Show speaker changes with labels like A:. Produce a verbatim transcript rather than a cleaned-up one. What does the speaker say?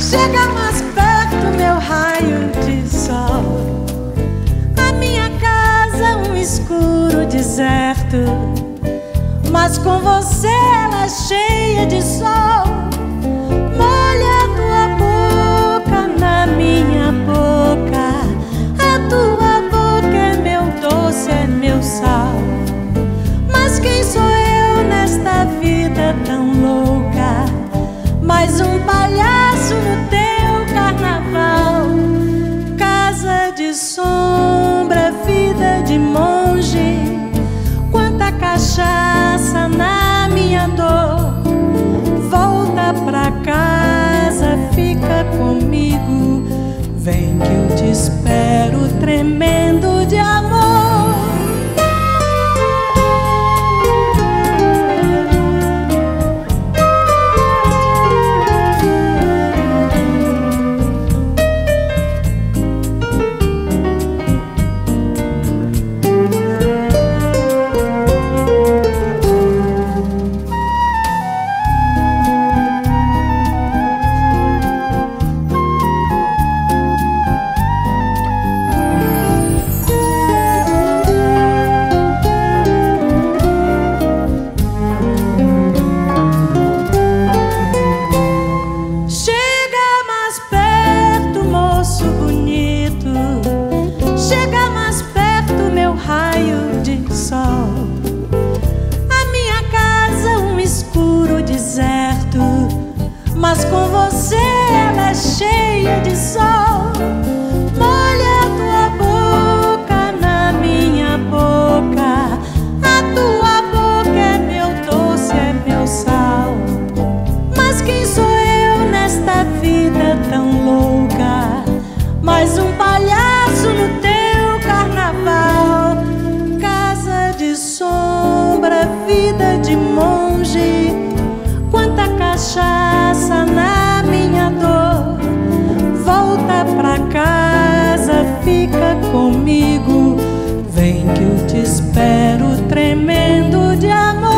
A: Chega mais perto, meu raio de sol. A minha casa é um escuro deserto, mas com você ela é cheia de sol. Molha a tua boca na minha boca. A tua boca é meu doce, é meu sal. Mas quem sou eu nesta vida tão louca? Mais um palhaço no teu carnaval. Casa de sombra, vida de monge. Quanta cachaça na minha dor. Volta pra casa, fica comigo. Vem que eu te espero tremendo de amor. Mas com você ela é cheia de sol. Molha a tua boca na minha boca. A tua boca é meu doce, é meu sal. Mas quem sou eu nesta vida tão louca? Mais um palhaço no teu carnaval. Casa de sombra, vida de monge. Quanta cachaça na minha dor. Volta pra casa, fica comigo. Vem que eu te espero tremendo de amor.